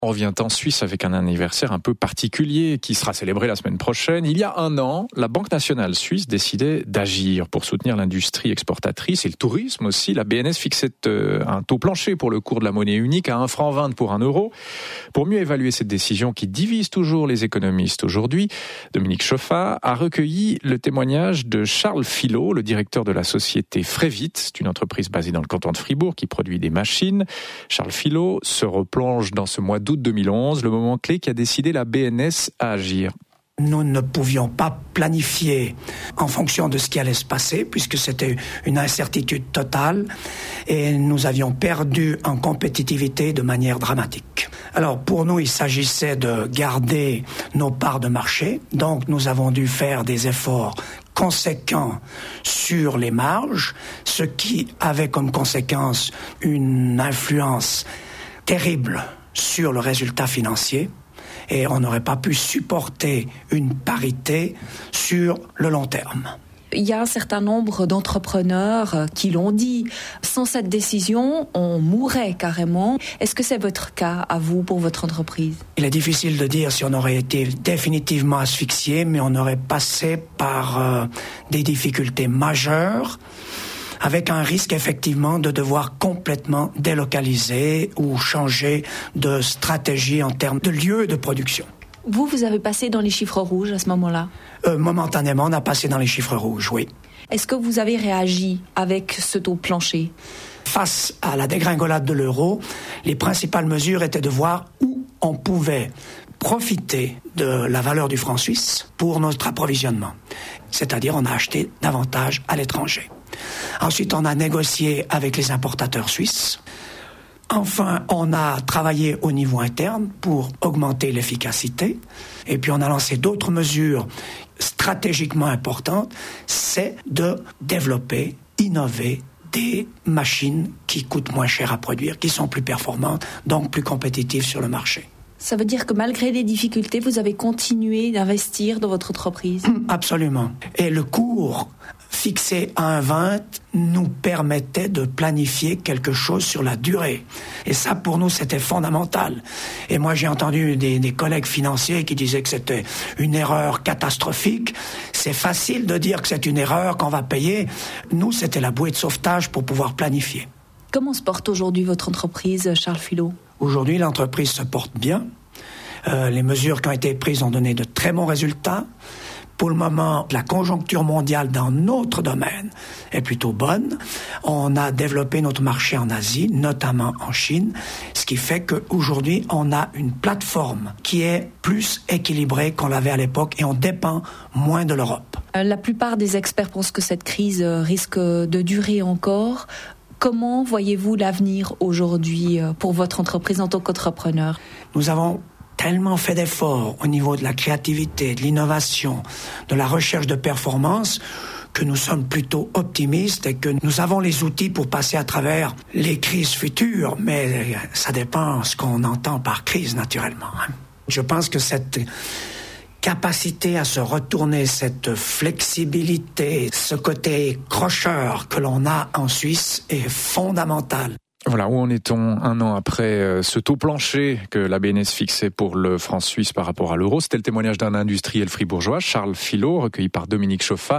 On revient en Suisse avec un anniversaire un peu particulier qui sera célébré la semaine prochaine. Il y a un an, la Banque nationale suisse décidait d'agir pour soutenir l'industrie exportatrice et le tourisme aussi. La BNS fixait un taux plancher pour le cours de la monnaie unique à 1,20 franc pour 1 euro. Pour mieux évaluer cette décision qui divise toujours les économistes aujourd'hui, Dominique Chauffat a recueilli le témoignage de Charles Filot, le directeur de la société Frévit. C'est une entreprise basée dans le canton de Fribourg qui produit des machines. Charles Filot se replonge dans ce mois d'août 2011, le moment clé qui a décidé la BNS à agir. Nous ne pouvions pas planifier en fonction de ce qui allait se passer, puisque c'était une incertitude totale, et nous avions perdu en compétitivité de manière dramatique. Alors pour nous, il s'agissait de garder nos parts de marché, donc nous avons dû faire des efforts conséquents sur les marges, ce qui avait comme conséquence une influence terrible sur le résultat financier, et on n'aurait pas pu supporter une parité sur le long terme. Il y a un certain nombre d'entrepreneurs qui l'ont dit. Sans cette décision, on mourrait carrément. Est-ce que c'est votre cas à vous, pour votre entreprise ? Il est difficile de dire si on aurait été définitivement asphyxié, mais on aurait passé par des difficultés majeures, avec un risque effectivement de devoir complètement délocaliser ou changer de stratégie en termes de lieu de production. Vous avez passé dans les chiffres rouges à ce moment-là ? Momentanément, on a passé dans les chiffres rouges, oui. Est-ce que vous avez réagi avec ce taux plancher ? Face à la dégringolade de l'euro, les principales mesures étaient de voir où on pouvait profiter de la valeur du franc suisse pour notre approvisionnement. C'est-à-dire, on a acheté davantage à l'étranger. Ensuite, on a négocié avec les importateurs suisses. Enfin, on a travaillé au niveau interne pour augmenter l'efficacité. Et puis, on a lancé d'autres mesures stratégiquement importantes. C'est de développer, innover des machines qui coûtent moins cher à produire, qui sont plus performantes, donc plus compétitives sur le marché. Ça veut dire que malgré les difficultés, vous avez continué d'investir dans votre entreprise ? Absolument. Et le cours fixé à 1,20 nous permettait de planifier quelque chose sur la durée. Et ça, pour nous, c'était fondamental. Et moi, j'ai entendu des collègues financiers qui disaient que c'était une erreur catastrophique. C'est facile de dire que c'est une erreur qu'on va payer. Nous, c'était la bouée de sauvetage pour pouvoir planifier. Comment se porte aujourd'hui votre entreprise, Charles Filot ? Aujourd'hui, l'entreprise se porte bien. Les mesures qui ont été prises ont donné de très bons résultats. Pour le moment, la conjoncture mondiale dans notre domaine est plutôt bonne. On a développé notre marché en Asie, notamment en Chine, ce qui fait qu'aujourd'hui, on a une plateforme qui est plus équilibrée qu'on l'avait à l'époque et on dépend moins de l'Europe. La plupart des experts pensent que cette crise risque de durer encore. Comment voyez-vous l'avenir aujourd'hui pour votre entreprise en tant qu'entrepreneur ? Nous avons tellement fait d'efforts au niveau de la créativité, de l'innovation, de la recherche de performance, que nous sommes plutôt optimistes et que nous avons les outils pour passer à travers les crises futures, mais ça dépend ce qu'on entend par crise, naturellement. Je pense que cette capacité à se retourner, cette flexibilité, ce côté crocheur que l'on a en Suisse est fondamental. Voilà, où en est-on un an après ce taux plancher que la BNS fixait pour le franc suisse par rapport à l'euro ? C'était le témoignage d'un industriel fribourgeois, Charles Filot, recueilli par Dominique Chauffat.